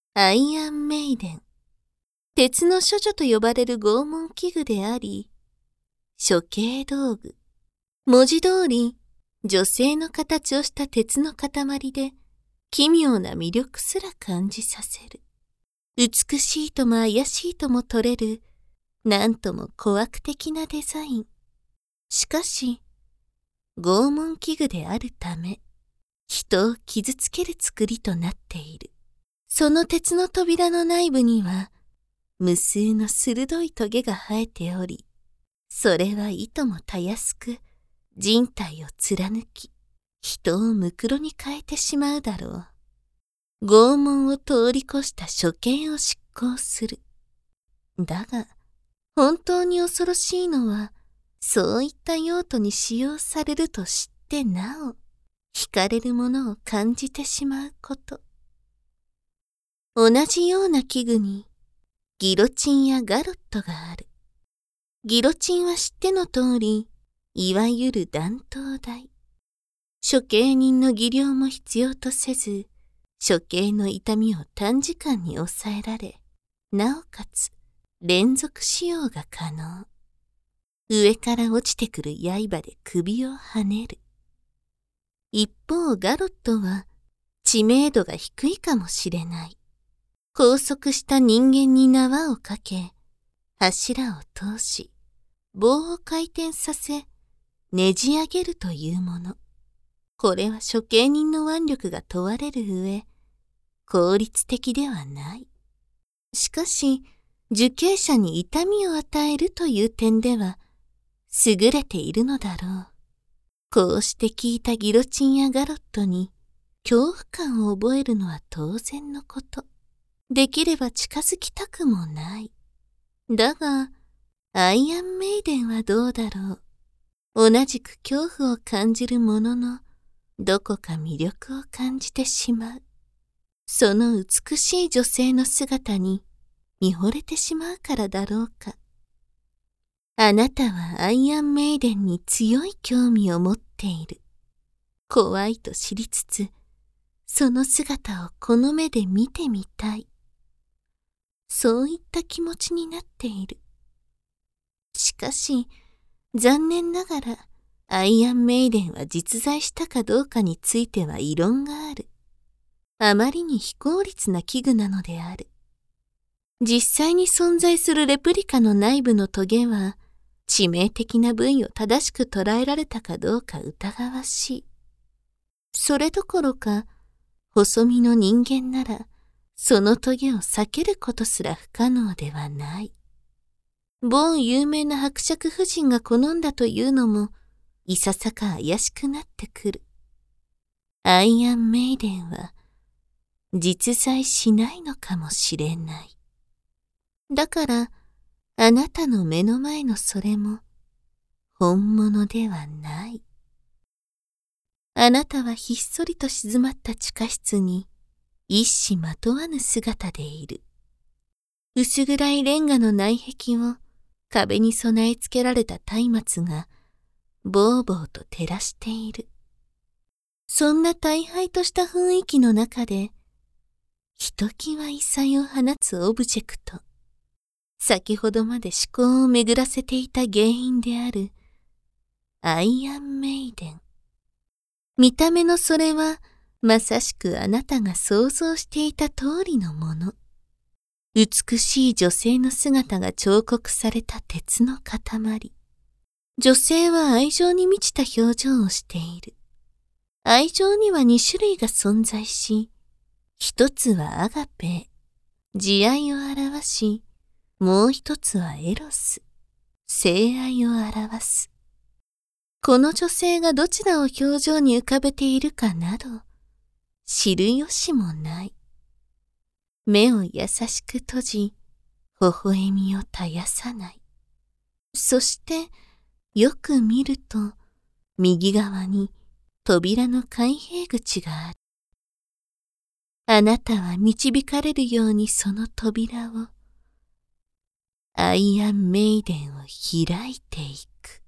アイアンメイデン。鉄の処女と呼ばれる拷問器具であり、処刑道具。文字通り、女性の形をした鉄の塊で、奇妙な魅力すら感じさせる。美しいとも怪しいとも取れる、なんとも小悪的なデザイン。しかし、拷問器具であるため、人を傷つける作りとなっている。その鉄の扉の内部には、無数の鋭いトゲが生えており、それはいともたやすく人体を貫き、人をむくろに変えてしまうだろう。拷問を通り越した処刑を執行する。だが、本当に恐ろしいのは、そういった用途に使用されると知ってなお、惹かれるものを感じてしまうこと。同じような器具に、ギロチンやガロットがある。ギロチンは知っての通り、いわゆる断頭台。処刑人の技量も必要とせず、処刑の痛みを短時間に抑えられ、なおかつ連続使用が可能。上から落ちてくる刃で首をはねる。一方ガロットは知名度が低いかもしれない。拘束した人間に縄をかけ、柱を通し、棒を回転させ、ねじ上げるというもの。これは処刑人の腕力が問われる上、効率的ではない。しかし、受刑者に痛みを与えるという点では、優れているのだろう。こうして聞いたギロチンやガロットに、恐怖感を覚えるのは当然のこと。できれば近づきたくもない。だが、アイアンメイデンはどうだろう。同じく恐怖を感じるものの、どこか魅力を感じてしまう。その美しい女性の姿に見惚れてしまうからだろうか。あなたはアイアンメイデンに強い興味を持っている。怖いと知りつつ、その姿をこの目で見てみたい。そういった気持ちになっている。しかし、残念ながら、アイアンメイデンは実在したかどうかについては異論がある。あまりに非効率な器具なのである。実際に存在するレプリカの内部のトゲは、致命的な部位を正しく捉えられたかどうか疑わしい。それどころか、細身の人間なら、そのトゲを避けることすら不可能ではない。某有名な伯爵夫人が好んだというのも、いささか怪しくなってくる。アイアンメイデンは、実在しないのかもしれない。だから、あなたの目の前のそれも、本物ではない。あなたはひっそりと静まった地下室に、一糸まとわぬ姿でいる。薄暗いレンガの内壁を壁に備え付けられた松明がぼうぼうと照らしている。そんな大敗とした雰囲気の中で、ひときわ異彩を放つオブジェクト、先ほどまで思考を巡らせていた原因であるアイアンメイデン。見た目のそれは、まさしくあなたが想像していた通りのもの。美しい女性の姿が彫刻された鉄の塊。女性は愛情に満ちた表情をしている。愛情には2種類が存在し、一つはアガペ、慈愛を表し、もう一つはエロス、性愛を表す。この女性がどちらを表情に浮かべているかなど、知る由もない。目を優しく閉じ、微笑みを絶やさない。そして、よく見ると、右側に扉の開閉口がある。あなたは導かれるようにその扉を、アイアンメイデンを開いていく。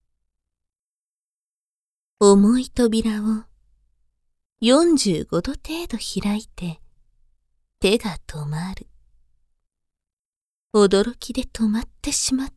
重い扉を45度程度開いて、 手が止まる。驚きで止まってしまった。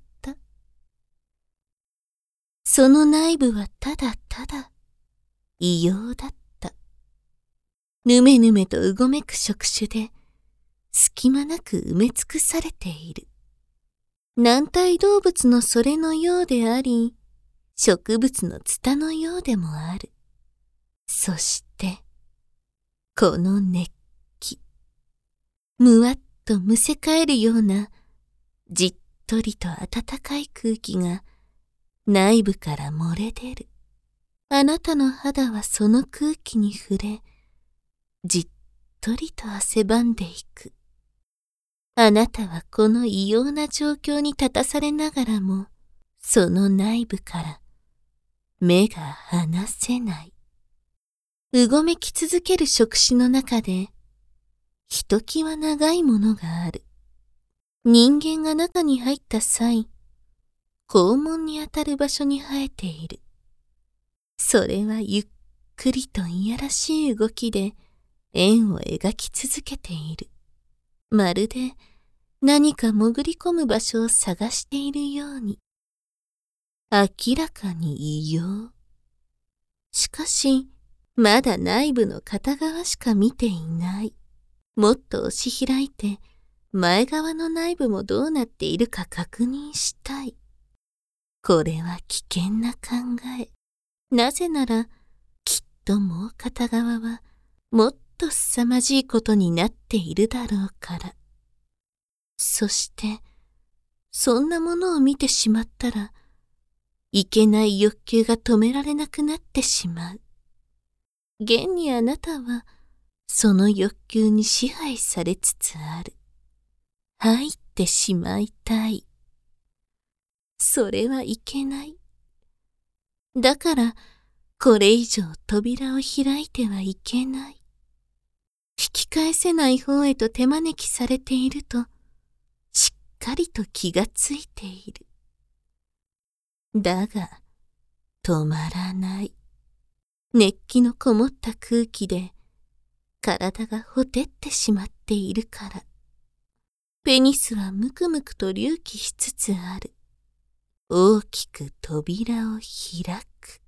その内部はただただ異様だった。ぬめぬめとうごめく触手で隙間なく埋め尽くされている。軟体動物のそれのようであり、植物のツタのようでもある。そして、この熱気。むわっとむせ返るような、じっとりと暖かい空気が内部から漏れ出る。あなたの肌はその空気に触れ、じっとりと汗ばんでいく。あなたはこの異様な状況に立たされながらも、その内部から目が離せない。うごめき続ける触手の中で、ひときわ長いものがある。人間が中に入った際、肛門にあたる場所に生えている。それはゆっくりといやらしい動きで円を描き続けている。まるで何か潜り込む場所を探しているように。明らかに異様。しかし、まだ内部の片側しか見ていない。もっと押し開いて、前側の内部もどうなっているか確認したい。これは危険な考え。なぜなら、きっともう片側は、もっと凄まじいことになっているだろうから。そして、そんなものを見てしまったら、いけない欲求が止められなくなってしまう。現にあなたは、その欲求に支配されつつある。入ってしまいたい。それはいけない。だから、これ以上扉を開いてはいけない。引き返せない方へと手招きされていると、しっかりと気がついている。だが、止まらない。熱気のこもった空気で、体がほてってしまっているから。ペニスはむくむくと隆起しつつある。大きく扉を開く。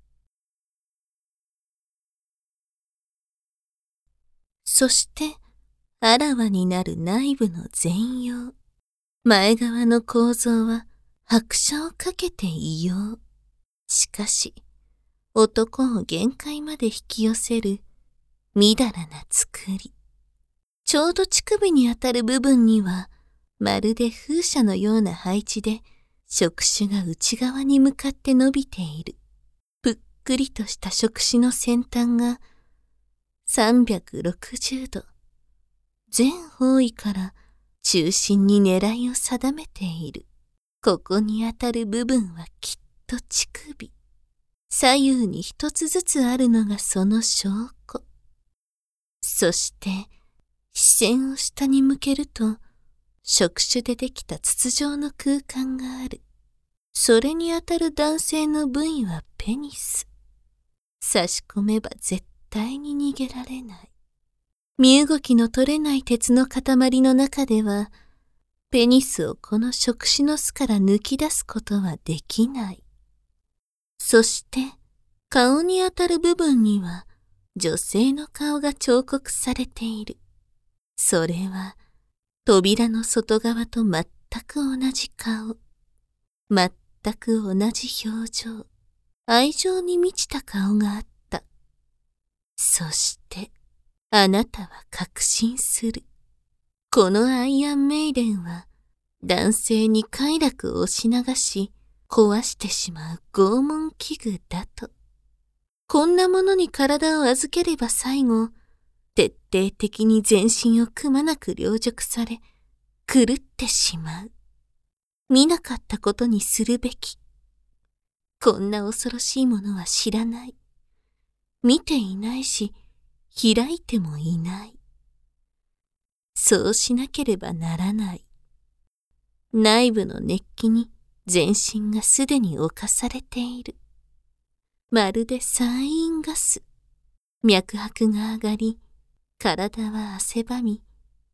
そして、あらわになる内部の全容。前側の構造は拍車をかけて異様。しかし、男を限界まで引き寄せる、みだらな作り。ちょうど乳首にあたる部分には、まるで風車のような配置で、触手が内側に向かって伸びている。ぷっくりとした触手の先端が、360度、全方位から中心に狙いを定めている。ここにあたる部分はきっと乳首。左右に一つずつあるのがその証拠。そして、視線を下に向けると、触手でできた筒状の空間がある。それにあたる男性の部位はペニス。差し込めば絶対に逃げられない。身動きの取れない鉄の塊の中では、ペニスをこの触手の巣から抜き出すことはできない。そして、顔にあたる部分には、女性の顔が彫刻されている。それは、扉の外側と全く同じ顔。全く同じ表情。愛情に満ちた顔があった。そして、あなたは確信する。このアイアンメイデンは、男性に快楽を押し流し、壊してしまう拷問器具だと。こんなものに体を預ければ最後、徹底的に全身をくまなく凌辱され、狂ってしまう。見なかったことにするべき。こんな恐ろしいものは知らない。見ていないし、開いてもいない。そうしなければならない。内部の熱気に全身がすでに侵されている。まるでサインガス。脈拍が上がり、体は汗ばみ、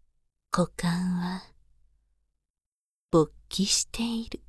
股間は勃起している。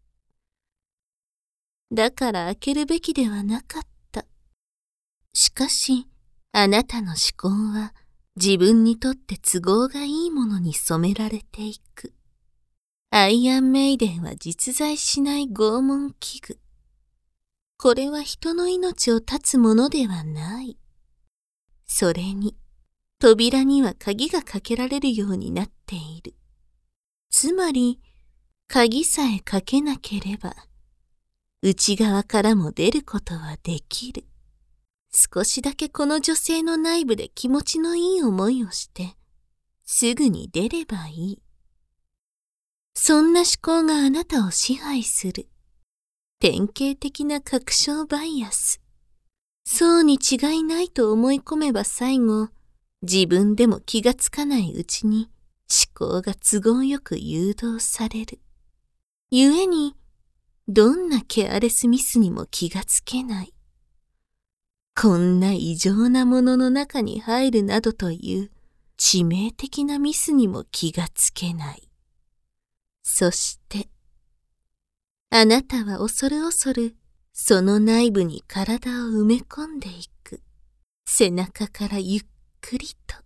だから開けるべきではなかった。しかし、あなたの思考は自分にとって都合がいいものに染められていく。アイアンメイデンは実在しない拷問器具。これは人の命を絶つものではない。それに、扉には鍵がかけられるようになっている。つまり、鍵さえかけなければ、内側からも出ることはできる。少しだけこの女性の内部で気持ちのいい思いをして、すぐに出ればいい。そんな思考があなたを支配する。典型的な確証バイアス。そうに違いないと思い込めば最後、自分でも気がつかないうちに思考が都合よく誘導される。故に、どんなケアレスミスにも気がつけない。こんな異常なものの中に入るなどという致命的なミスにも気がつけない。そして、あなたは恐る恐るその内部に体を埋め込んでいく。背中からゆっくりと。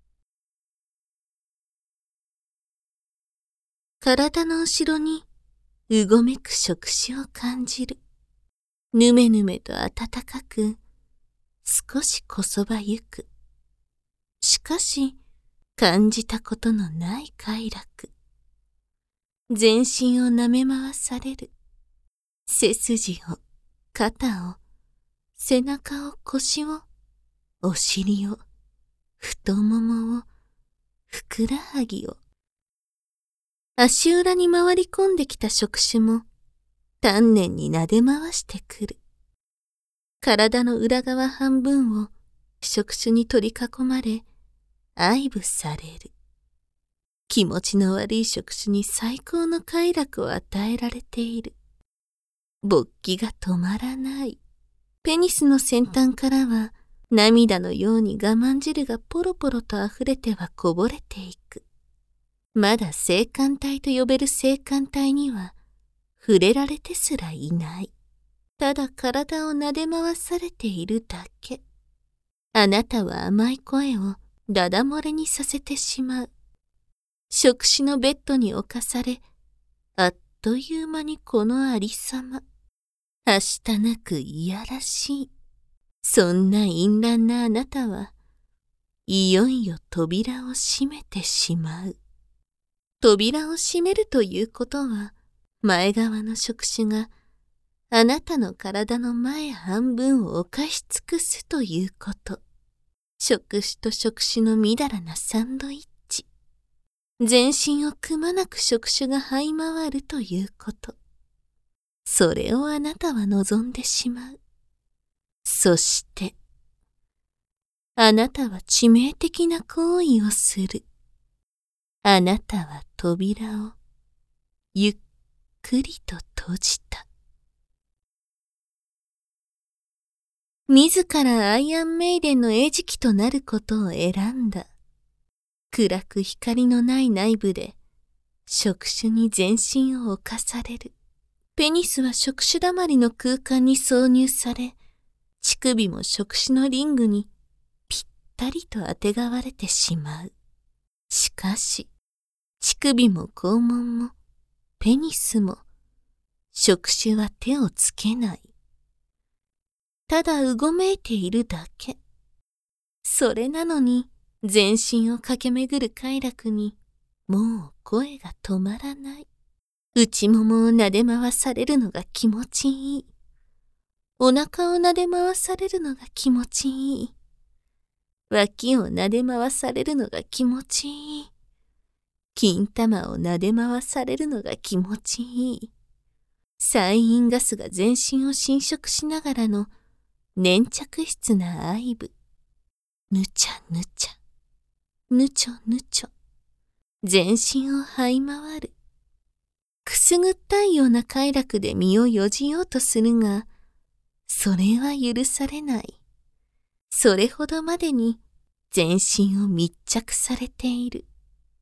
体の後ろにうごめく触手を感じる。ぬめぬめと暖かく、少しこそばゆく。しかし、感じたことのない快楽。全身を舐め回される。背筋を、肩を、背中を、腰を、お尻を、太ももを、ふくらはぎを。足裏に回り込んできた触手も、丹念に撫で回してくる。体の裏側半分を触手に取り囲まれ、愛撫される。気持ちの悪い触手に最高の快楽を与えられている。勃起が止まらない。ペニスの先端からは涙のように我慢汁がポロポロと溢れてはこぼれていく。まだ性感帯と呼べる性感帯には触れられてすらいない。ただ体を撫で回されているだけ。あなたは甘い声をダダ漏れにさせてしまう。触手のベッドに侵され、あっという間にこのありさま。はしたなくいやらしい。そんな淫乱なあなたは、いよいよ扉を閉めてしまう。扉を閉めるということは、前側の触手が、あなたの体の前半分を侵し尽くすということ。触手と触手のみだらなサンドイッチ。全身をくまなく触手が這い回るということ。それをあなたは望んでしまう。そして、あなたは致命的な行為をする。あなたは扉をゆっくりと閉じた。自らアイアンメイデンの餌食となることを選んだ。暗く光のない内部で、触手に全身を侵される。ペニスは触手だまりの空間に挿入され、乳首も触手のリングにぴったりとあてがわれてしまう。しかし、乳首も肛門も、ペニスも、触手は手をつけない。ただうごめいているだけ。それなのに、全身を駆け巡る快楽に、もう声が止まらない。内ももを撫で回されるのが気持ちいい。お腹を撫で回されるのが気持ちいい。脇を撫で回されるのが気持ちいい。金玉を撫で回されるのが気持ちいい。細陰ガスが全身を侵食しながらの粘着質な愛撫。ぬちゃぬちゃ。ぬちょぬちょ。全身を這い回る。くすぐったいような快楽で身をよじようとするが、それは許されない。それほどまでに全身を密着されている。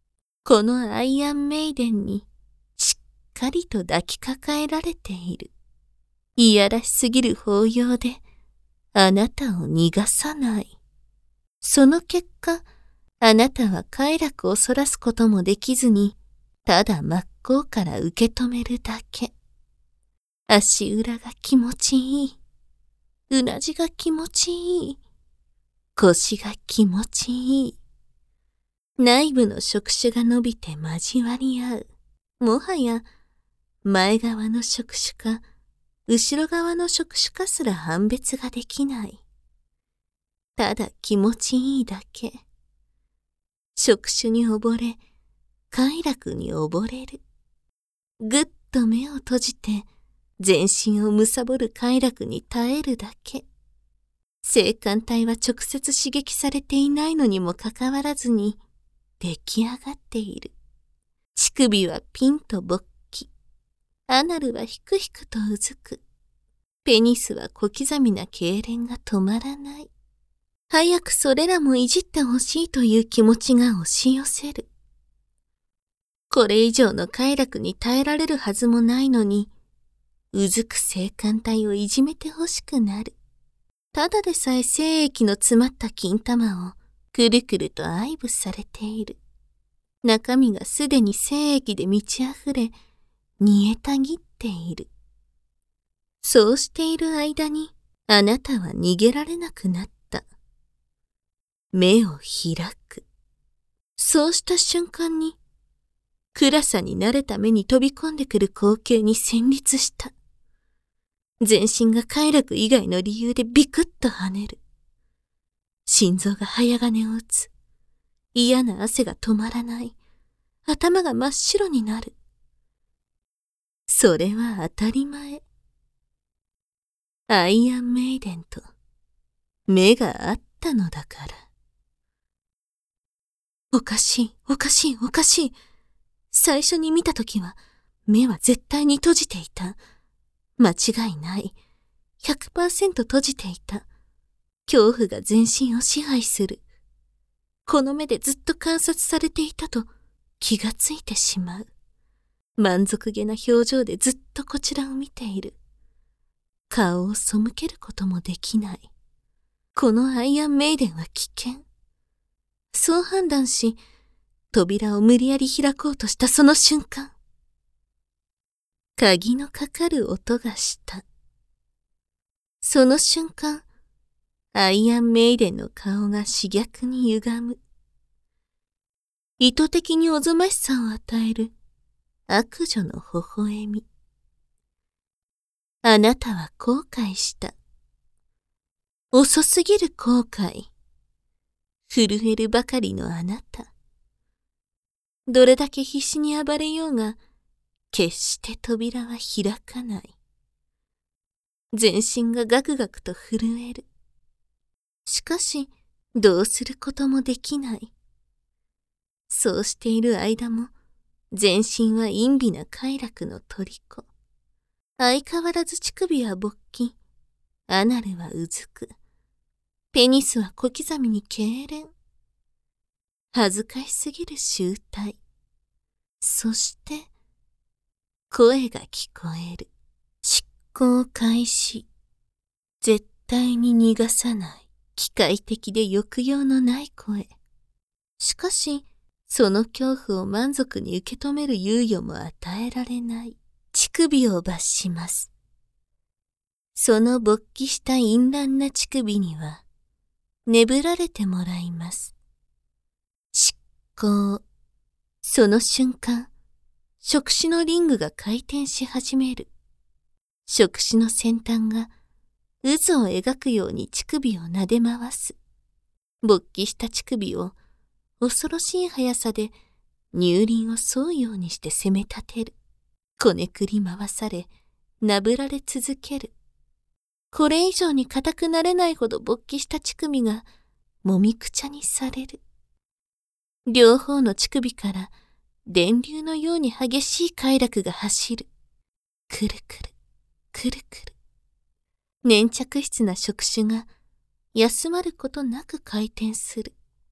このアイアンメイデンにしっかりと抱きかかえられている。いやらしすぎる抱擁であなたを逃がさない。その結果、あなたは快楽をそらすこともできずに、ただ真っ向から受け止めるだけ。足裏が気持ちいい。うなじが気持ちいい。腰が気持ちいい。内部の触手が伸びて交わり合う。もはや、前側の触手か、後ろ側の触手かすら判別ができない。ただ気持ちいいだけ。触手に溺れ、快楽に溺れる。ぐっと目を閉じて、全身を貪る快楽に耐えるだけ。性感帯は直接刺激されていないのにもかかわらずに、出来上がっている。乳首はピンと勃起。アナルはひくひくとうずく。ペニスは小刻みな痙攣が止まらない。早くそれらもいじってほしいという気持ちが押し寄せる。これ以上の快楽に耐えられるはずもないのに、うずく性感帯をいじめてほしくなる。ただでさえ精液の詰まった金玉をくるくると愛撫されている。中身がすでに精液で満ち溢れ、煮えたぎっている。そうしている間に、あなたは逃げられなくなった。目を開く。そうした瞬間に、暗さに慣れた目に飛び込んでくる光景に戦慄した。全身が快楽以外の理由でビクッと跳ねる。心臓が早金を打つ。嫌な汗が止まらない。頭が真っ白になる。それは当たり前。アイアンメイデンと目が合ったのだから。おかしい、おかしい、おかしい。最初に見たときは目は絶対に閉じていた。間違いない。100% 閉じていた。恐怖が全身を支配する。この目でずっと観察されていたと気がついてしまう。満足げな表情でずっとこちらを見ている。顔を背けることもできない。このアイアンメイデンは危険。そう判断し、扉を無理やり開こうとしたその瞬間、鍵のかかる音がした。その瞬間、アイアンメイデンの顔が刺逆に歪む。意図的におぞましさを与える悪女の微笑み。あなたは後悔した。遅すぎる後悔。震えるばかりのあなた。どれだけ必死に暴れようが、決して扉は開かない。全身がガクガクと震える。しかし、どうすることもできない。そうしている間も、全身は陰微な快楽の虜。相変わらず乳首は勃起、アナルはうずく、ペニスは小刻みに痙攣。恥ずかしすぎる醜態。そして、声が聞こえる。執行開始。絶対に逃がさない。機械的で抑揚のない声。しかし、その恐怖を満足に受け止める猶予も与えられない。乳首を罰します。その勃起した淫乱な乳首には、眠られてもらいます。執行。その瞬間、触手のリングが回転し始める。触手の先端が渦を描くように乳首を撫で回す。勃起した乳首を恐ろしい速さで乳輪を沿うようにして攻め立てる。こねくり回され、なぶられ続ける。これ以上に硬くなれないほど勃起した乳首がもみくちゃにされる。両方の乳首から電流のように激しい快楽が走る。くるくる、くるくる。粘着質な触手が休まることなく回転する。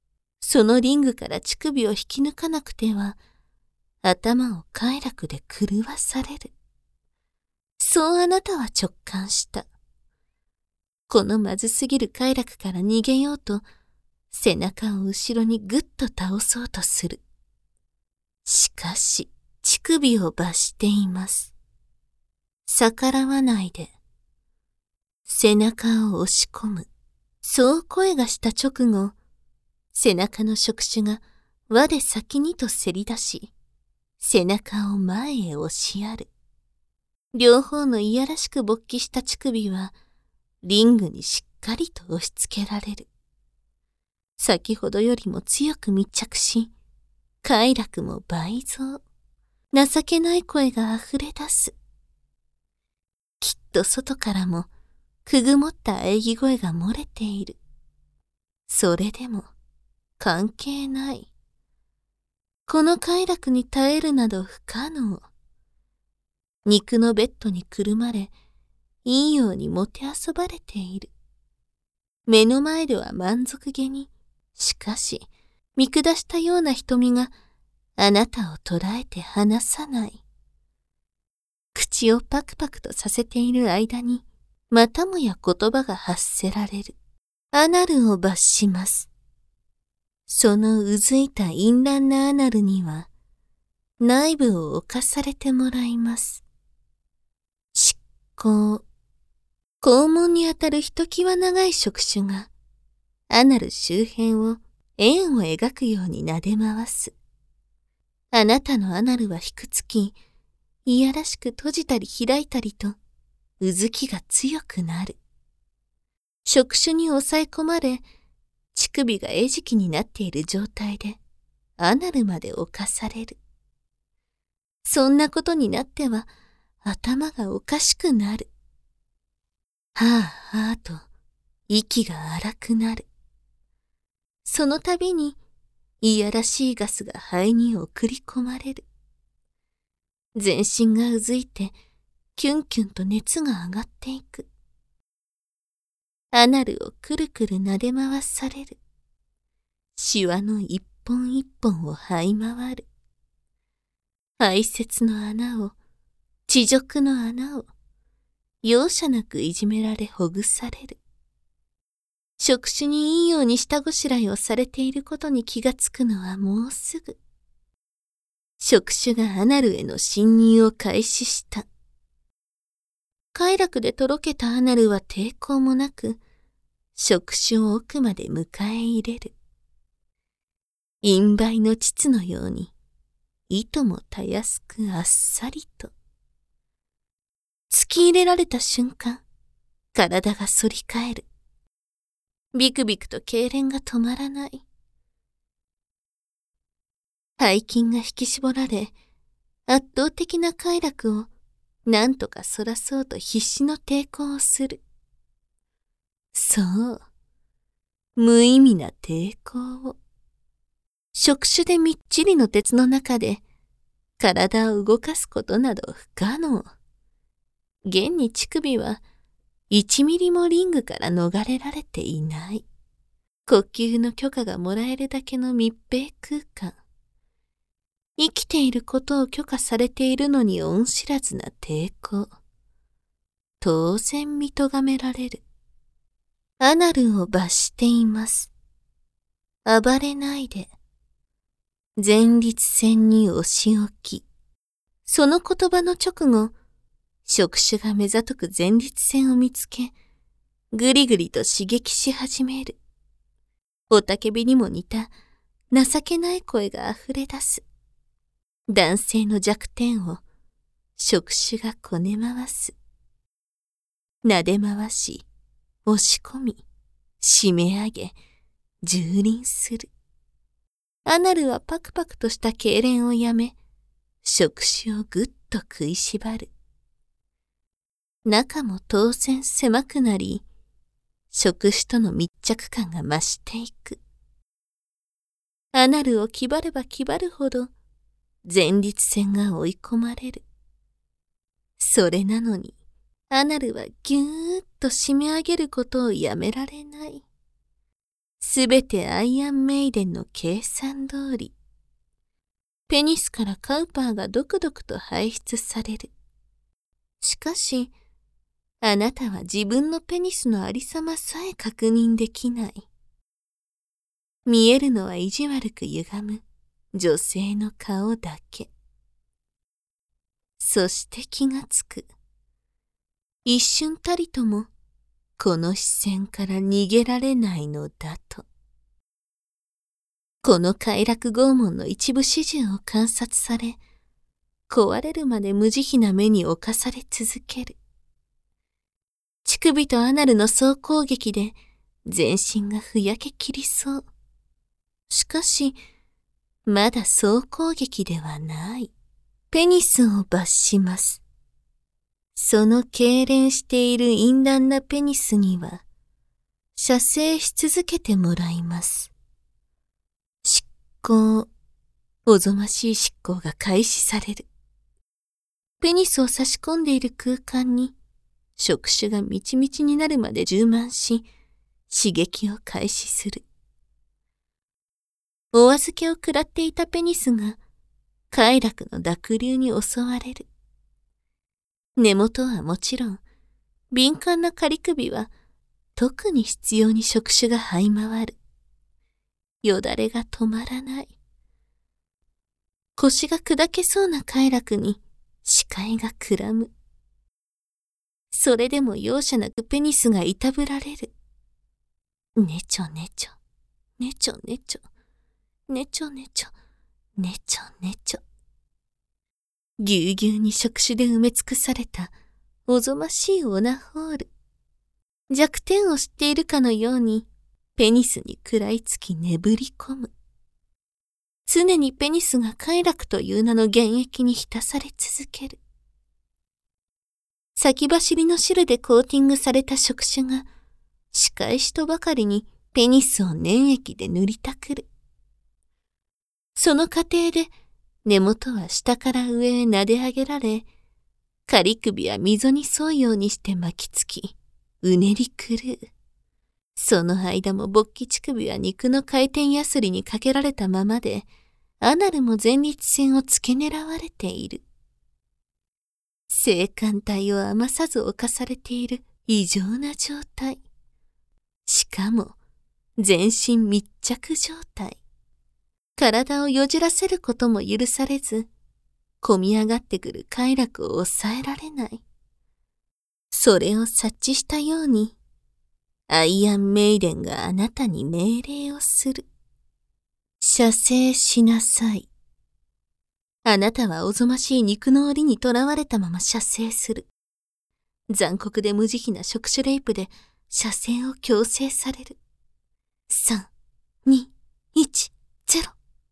そのリングから乳首を引き抜かなくては、頭を快楽で狂わされる。そうあなたは直感した。このまずすぎる快楽から逃げようと、背中を後ろにぐっと倒そうとする。しかし、乳首を罰しています。逆らわないで。背中を押し込む。そう声がした直後、背中の触手が輪で先にとせり出し、背中を前へ押しやる。両方のいやらしく勃起した乳首は、リングにしっかりと押し付けられる。先ほどよりも強く密着し、快楽も倍増。情けない声が溢れ出す。きっと外からも、くぐもった喘ぎ声が漏れている。それでも、関係ない。この快楽に耐えるなど不可能。肉のベッドにくるまれ、いいようにもてあそばれている。目の前では満足げに、しかし、見下したような瞳があなたを捉えて離さない。口をパクパクとさせている間に、またもや言葉が発せられる。アナルを罰します。そのうずいた淫乱なアナルには、内部を侵されてもらいます。執行。肛門にあたるひときわ長い触手が、アナル周辺を円を描くように撫で回す。あなたのアナルはひくつき、いやらしく閉じたり開いたりと、うずきが強くなる。触手に押さえ込まれ、乳首が餌食になっている状態で、アナルまで侵される。そんなことになっては、頭がおかしくなる。はぁはぁと、息が荒くなる。その度に、いやらしいガスが肺に送り込まれる。全身がうずいて、キュンキュンと熱が上がっていく。アナルをくるくる撫で回される。シワの一本一本を這い回る。排泄の穴を、地獄の穴を、容赦なくいじめられほぐされる。触手にいいように下ごしらえをされていることに気がつくのはもうすぐ。触手がアナルへの侵入を開始した。快楽でとろけたアナルは抵抗もなく、触手を奥まで迎え入れる。陰梅の膣のように、いともたやすくあっさりと。突き入れられた瞬間、体が反り返る。ビクビクと痙攣が止まらない。背筋が引き絞られ、圧倒的な快楽を何とかそらそうと必死の抵抗をする。そう。無意味な抵抗を。触手でみっちりの鉄の中で、体を動かすことなど不可能。現に乳首は、1ミリもリングから逃れられていない。呼吸の許可がもらえるだけの密閉空間。生きていることを許可されているのに恩知らずな抵抗。当然見とがめられる。アナルを罰しています。暴れないで。前立腺に押し置き。その言葉の直後、触手が目ざとく前立腺を見つけ、ぐりぐりと刺激し始める。雄たけびにも似た情けない声が溢れ出す。男性の弱点を触手がこね回す。撫で回し、押し込み、締め上げ、蹂躙する。アナルはパクパクとした痙攣をやめ、触手をぐっと食いしばる。中も当然狭くなり、触手との密着感が増していく。アナルを気張れば気張るほど、前立腺が追い込まれる。それなのに、アナルはぎゅーっと締め上げることをやめられない。 すべてアイアンメイデンの計算通り。ペニスからカウパーがドクドクと排出される。しかし、あなたは自分のペニスのありさまさえ確認できない。見えるのは意地悪く歪む女性の顔だけ。そして気がつく。一瞬たりともこの視線から逃げられないのだと。この快楽拷問の一部始終を観察され、壊れるまで無慈悲な目に侵され続ける。乳首とアナルの総攻撃で全身がふやけきりそう。しかし、まだ総攻撃ではない。ペニスを罰します。その痙攣している淫乱なペニスには、射精し続けてもらいます。執行、おぞましい執行が開始される。ペニスを差し込んでいる空間に、触手がみちみちになるまで充満し、刺激を開始する。お預けを食らっていたペニスが、快楽の濁流に襲われる。根元はもちろん、敏感な仮首は、特に執拗に触手が這い回る。よだれが止まらない。腰が砕けそうな快楽に視界がくらむ。それでも容赦なくペニスがいたぶられる。ねちょねちょ、ねちょねちょ、ねちょねちょ、ねちょねちょ。ぎゅうぎゅうに触手で埋め尽くされたおぞましいオナホール。弱点を知っているかのようにペニスに食らいつき眠り込む。常にペニスが快楽という名の原液に浸され続ける。先走りの汁でコーティングされた触手が仕返しとばかりにペニスを粘液で塗りたくる。その過程で根元は下から上へ撫で上げられ、仮首は溝に沿うようにして巻きつき、うねり狂う。その間も勃起乳首は肉の回転やすりにかけられたままで、アナルも前立腺を付け狙われている。性感帯を余さず侵されている異常な状態。しかも、全身密着状態。体をよじらせることも許されず、こみ上がってくる快楽を抑えられない。それを察知したように、アイアンメイデンがあなたに命令をする。射精しなさい。あなたはおぞましい肉の檻に囚われたまま射精する。残酷で無慈悲な触手レイプで射精を強制される。3、2、1、0。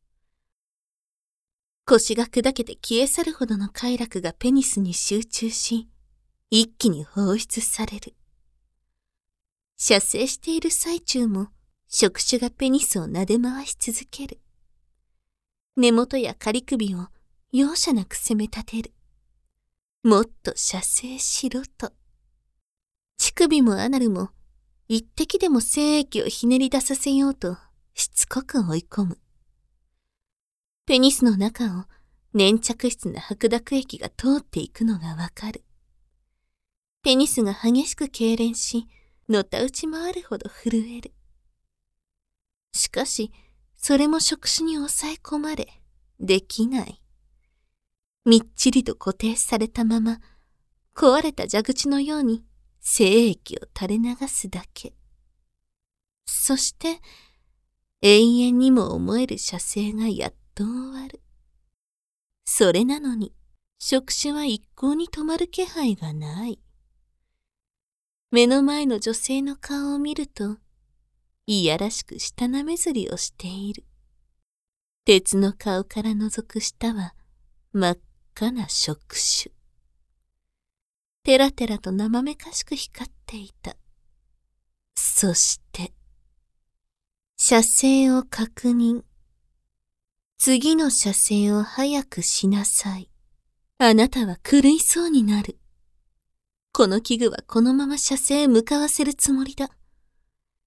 腰が砕けて消え去るほどの快楽がペニスに集中し、一気に放出される。射精している最中も、触手がペニスを撫で回し続ける。根元や仮首を容赦なく攻め立てる。もっと射精しろと。乳首もアナルも、一滴でも精液をひねり出させようと、しつこく追い込む。ペニスの中を粘着質な白濁液が通っていくのがわかる。ペニスが激しく痙攣し、のたうち回るほど震える。しかし、それも触手に抑え込まれ、できない。みっちりと固定されたまま、壊れた蛇口のように精液を垂れ流すだけ。そして、永遠にも思える射精がやっと終わる。それなのに、触手は一向に止まる気配がない。目の前の女性の顔を見ると、いやらしく舌なめずりをしている。鉄の顔から覗く舌は真っ赤な触手。テラテラと生めかしく光っていた。そして、射精を確認。次の射精を早くしなさい。あなたは狂いそうになる。この器具はこのまま射精へ向かわせるつもりだ。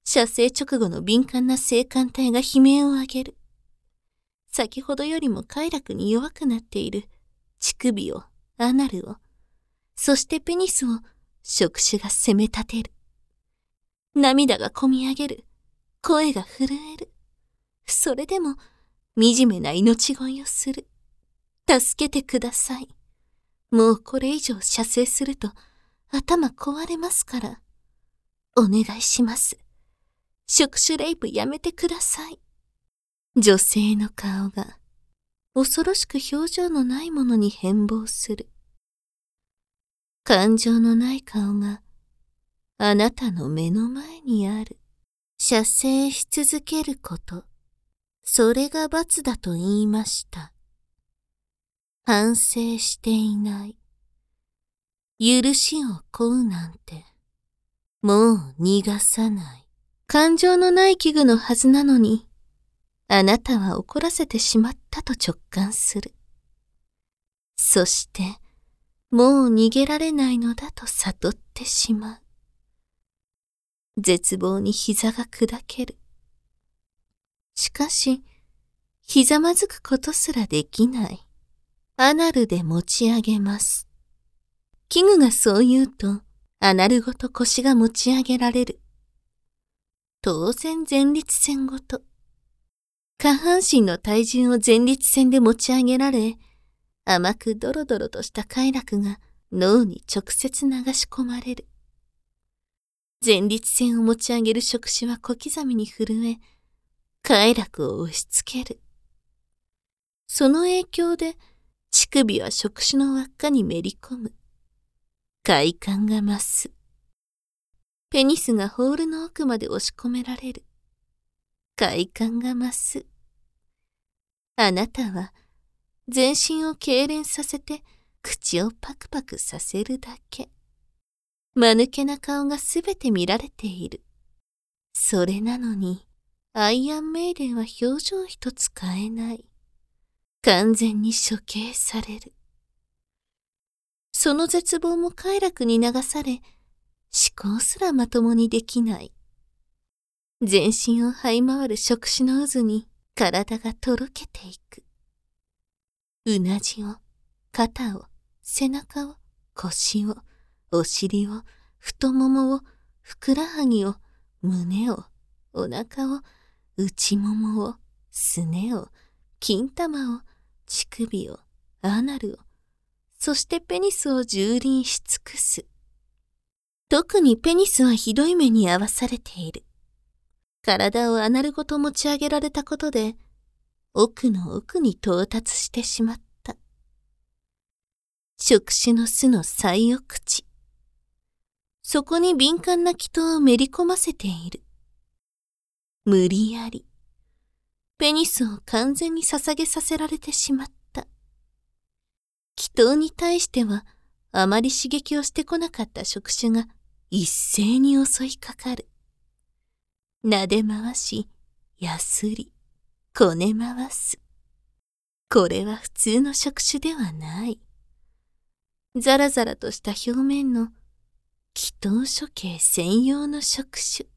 射精直後の敏感な性感帯が悲鳴を上げる。先ほどよりも快楽に弱くなっている乳首を、アナルを、そしてペニスを触手が攻め立てる。涙がこみ上げる。声が震える。それでも惨めな命乞いをする。助けてください。もうこれ以上射精すると頭壊れますから。お願いします。触手レイプやめてください。女性の顔が恐ろしく表情のないものに変貌する。感情のない顔があなたの目の前にある。射精し続けること。それが罰だと言いました。反省していない。許しを請うなんて、もう逃がさない。感情のない器具のはずなのに、あなたは怒らせてしまったと直感する。そして、もう逃げられないのだと悟ってしまう。絶望に膝が砕ける。しかし、ひざまずくことすらできない。アナルで持ち上げます。器具がそう言うと、アナルごと腰が持ち上げられる。当然前立腺ごと。下半身の体重を前立腺で持ち上げられ、甘くドロドロとした快楽が脳に直接流し込まれる。前立腺を持ち上げる触手は小刻みに震え、快楽を押し付ける。その影響で、乳首は触手の輪っかにめり込む。快感が増す。ペニスがホールの奥まで押し込められる。快感が増す。あなたは全身を痙攣させて口をパクパクさせるだけ。間抜けな顔がすべて見られている。それなのに、アイアンメイデンは表情一つ変えない。完全に処刑される。その絶望も快楽に流され、思考すらまともにできない。全身を這い回る触手の渦に体がとろけていく。うなじを、肩を、背中を、腰を、お尻を、太ももを、ふくらはぎを、胸を、お腹を、内ももを、すねを、金玉を、乳首を、アナルを、そしてペニスを蹂躙し尽くす。特にペニスはひどい目に遭わされている。体をアナルごと持ち上げられたことで、奥の奥に到達してしまった。触手の巣の最奥地。そこに敏感な気筒をめり込ませている。無理やり、ペニスを完全に捧げさせられてしまった。気筒に対しては、あまり刺激をしてこなかった触手が一斉に襲いかかる。撫で回し、やすり、こね回す。これは普通の触手ではない。ザラザラとした表面の気筒処刑専用の触手。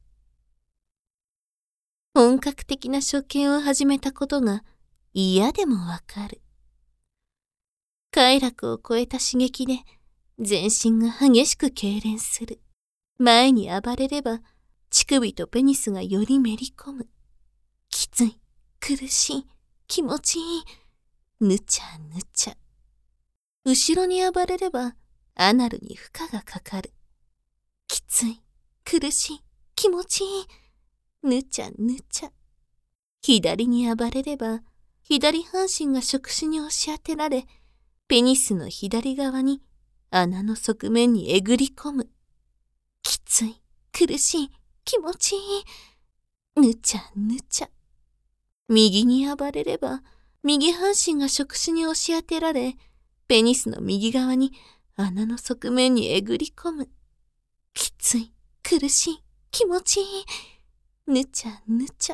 本格的な処刑を始めたことが嫌でもわかる。快楽を超えた刺激で全身が激しく痙攣する。前に暴れれば乳首とペニスがよりめり込む。きつい、苦しい、気持ちいい。ぬちゃぬちゃ。後ろに暴れればアナルに負荷がかかる。きつい、苦しい、気持ちいい。ぬちゃぬちゃ。左に暴れれば左半身が触手に押し当てられ、ペニスの左側に穴の側面にえぐり込む。きつい、苦しい、気持ちいい。ぬちゃぬちゃ。右に暴れれば、右半身が触手に押し当てられ、ペニスの右側に穴の側面にえぐり込む。きつい、苦しい、気持ちいい。ぬちゃぬちゃ。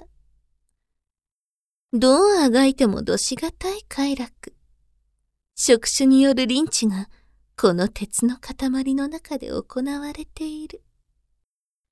どうあがいてもどしがたい快楽。触手によるリンチがこの鉄の塊の中で行われている。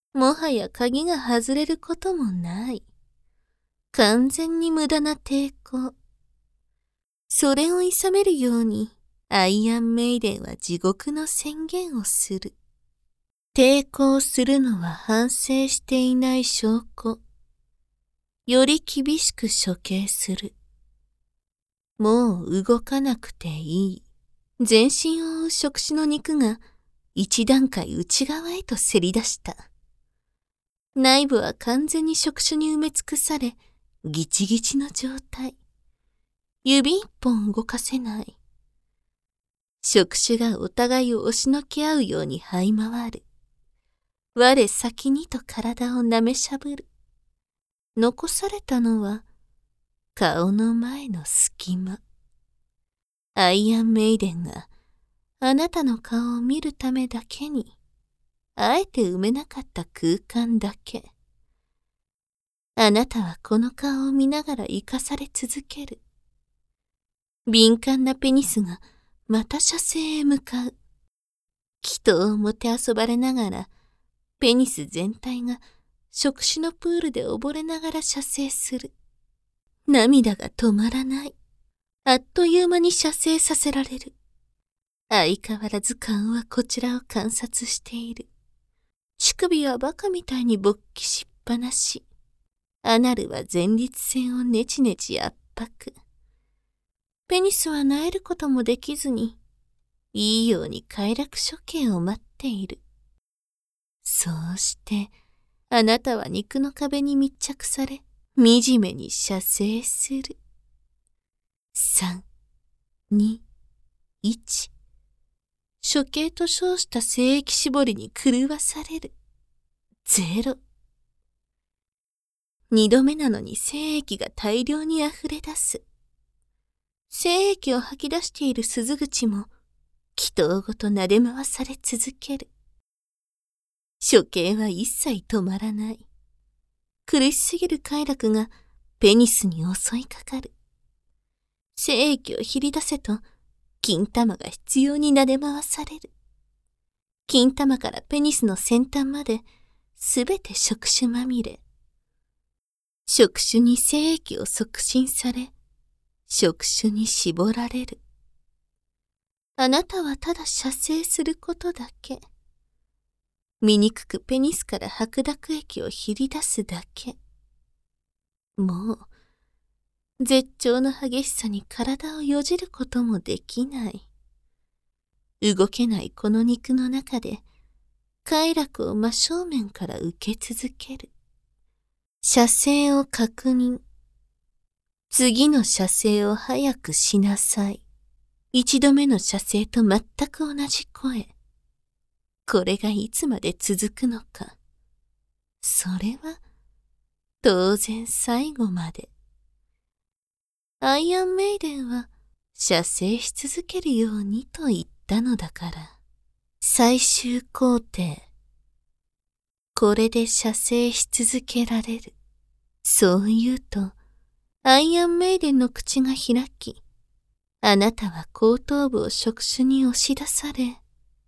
もはや鍵が外れることもない。完全に無駄な抵抗。それを諌めるように、アイアンメイデンは地獄の宣言をする。抵抗するのは反省していない証拠。より厳しく処刑する。もう動かなくていい。全身を覆う触手の肉が一段階内側へとせり出した。内部は完全に触手に埋め尽くされ、ギチギチの状態。指一本動かせない。触手がお互いを押しのけ合うように這い回る。我先にと体を舐めしゃぶる。残されたのは、顔の前の隙間。アイアンメイデンがあなたの顔を見るためだけに、あえて埋めなかった空間だけ。あなたはこの顔を見ながら生かされ続ける。敏感なペニスがまた射精へ向かう。祈祷をもてあそばれながら、ペニス全体が触手のプールで溺れながら射精する。涙が止まらない。あっという間に射精させられる。相変わらず顔はこちらを観察している。乳首はバカみたいに勃起しっぱなし。アナルは前立腺をネチネチ圧迫。ペニスは萎えることもできずに、いいように快楽処刑を待っている。そうして、あなたは肉の壁に密着され、惨めに射精する。3、2、1。処刑と称した精液絞りに狂わされる。0。2度目なのに精液が大量に溢れ出す。精液を吐き出している鈴口も、祈祷ごと撫で回され続ける。処刑は一切止まらない。苦しすぎる快楽がペニスに襲いかかる。精液をひり出せと、金玉が執拗に撫で回される。金玉からペニスの先端まで、すべて触手まみれ。触手に精液を促進され、触手に絞られる。あなたはただ射精することだけ。醜くペニスから白濁液をひり出すだけ。もう、絶頂の激しさに体をよじることもできない。動けないこの肉の中で、快楽を真正面から受け続ける。射精を確認。次の射精を早くしなさい。一度目の射精と全く同じ声。これがいつまで続くのか。それは、当然最後まで。アイアンメイデンは、射精し続けるようにと言ったのだから。最終工程。これで射精し続けられる。そう言うと、アイアンメイデンの口が開き、あなたは後頭部を触手に押し出され、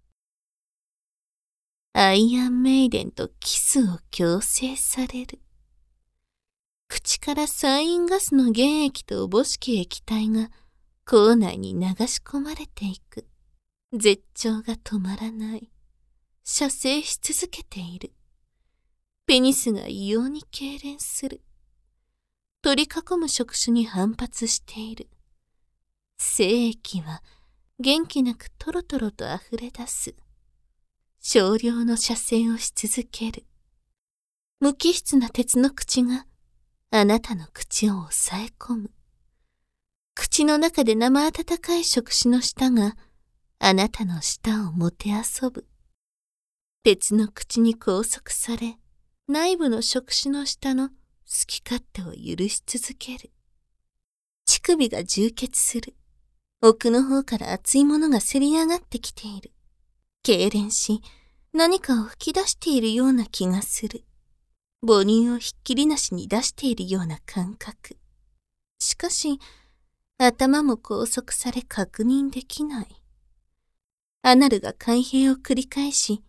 アイアンメイデンとキスを強制される。口からサインガスの原液とおぼしき液体が口内に流し込まれていく。絶頂が止まらない。射精し続けている。ペニスが異様に痙攣する。取り囲む触手に反発している。精液は元気なくトロトロと溢れ出す。少量の射精をし続ける。無機質な鉄の口があなたの口を押さえ込む。口の中で生温かい触手の舌があなたの舌をもてあそぶ。鉄の口に拘束され、内部の触手の下の好き勝手を許し続ける。乳首が充血する。奥の方から熱いものがせり上がってきている。痙攣し、何かを吹き出しているような気がする。母乳をひっきりなしに出しているような感覚。しかし、頭も拘束され確認できない。アナルが開閉を繰り返し、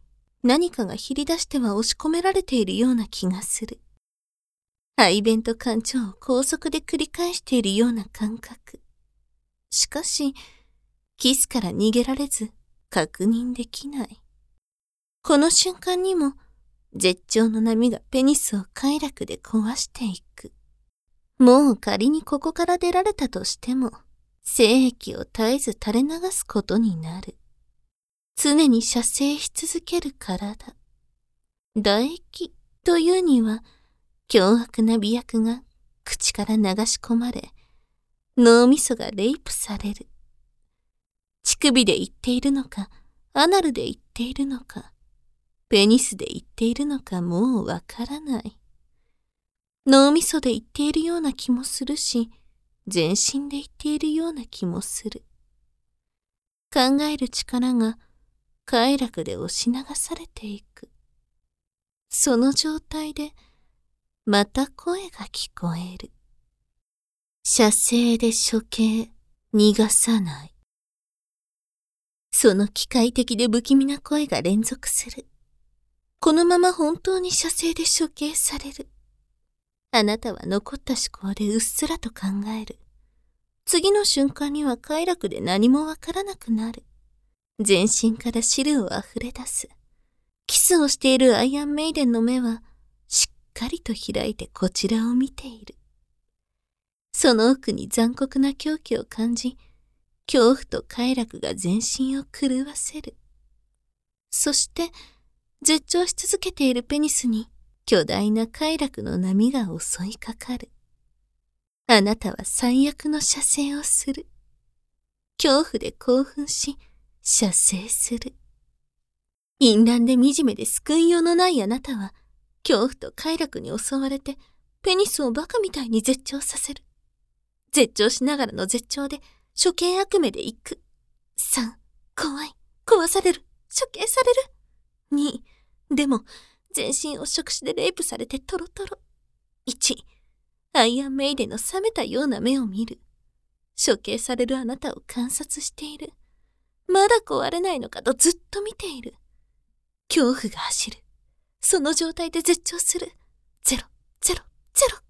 何かがひり出しては押し込められているような気がする。排便と感情を高速で繰り返しているような感覚。しかし、キスから逃げられず確認できない。この瞬間にも、絶頂の波がペニスを快楽で壊していく。もう仮にここから出られたとしても、精液を絶えず垂れ流すことになる。常に射精し続ける体。唾液というには、凶悪な媚薬が口から流し込まれ、脳みそがレイプされる。乳首で言っているのか、アナルで言っているのか、ペニスで言っているのかもうわからない。脳みそで言っているような気もするし、全身で言っているような気もする。考える力が快楽で押し流されていく。その状態で、また声が聞こえる。射精で処刑、逃がさない。その機械的で不気味な声が連続する。このまま本当に射精で処刑される。あなたは残った思考でうっすらと考える。次の瞬間には快楽で何もわからなくなる。全身から汁を溢れ出す。キスをしているアイアンメイデンの目は、しっかりと開いてこちらを見ている。その奥に残酷な狂気を感じ、恐怖と快楽が全身を狂わせる。そして、絶頂し続けているペニスに巨大な快楽の波が襲いかかる。あなたは最悪の射精をする。恐怖で興奮し、射精する。淫乱で惨めで救いようのないあなたは、恐怖と快楽に襲われて、ペニスをバカみたいに絶頂させる。絶頂しながらの絶頂で、処刑悪夢で行く。3、怖い、壊される、処刑される。2、でも、全身を触手でレイプされてトロトロ。1、アイアンメイデンの冷めたような目を見る。処刑されるあなたを観察している。まだ壊れないのかとずっと見ている。恐怖が走る。その状態で絶頂する。ゼロ、ゼロ、ゼロ。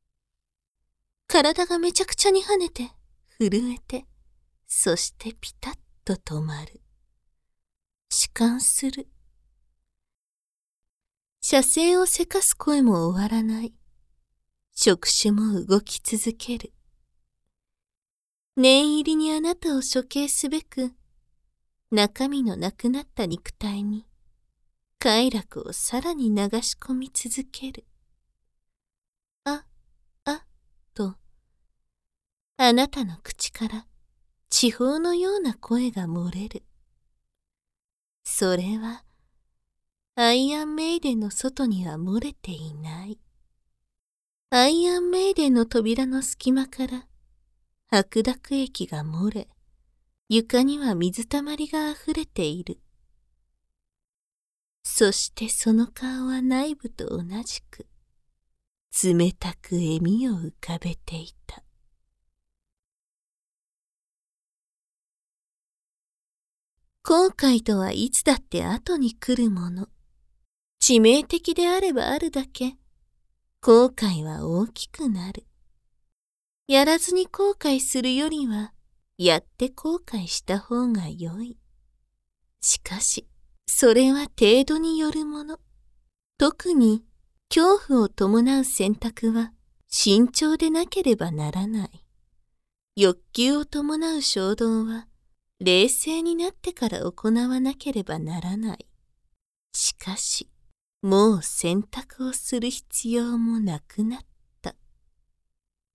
体がめちゃくちゃに跳ねて、震えて、そしてピタッと止まる。弛緩する。射精をせかす声も終わらない。触手も動き続ける。念入りにあなたを処刑すべく、中身のなくなった肉体に、快楽をさらに流し込み続ける。あ、と、あなたの口から地方のような声が漏れる。それは、アイアンメイデンの外には漏れていない。アイアンメイデンの扉の隙間から白濁液が漏れ、床には水たまりがあふれている。そしてその顔は内部と同じく、冷たく笑みを浮かべていた。後悔とはいつだって後に来るもの。致命的であればあるだけ、後悔は大きくなる。やらずに後悔するよりは、やって後悔した方が良い。しかし、それは程度によるもの。特に、恐怖を伴う選択は、慎重でなければならない。欲求を伴う衝動は、冷静になってから行わなければならない。しかし、もう選択をする必要もなくなっ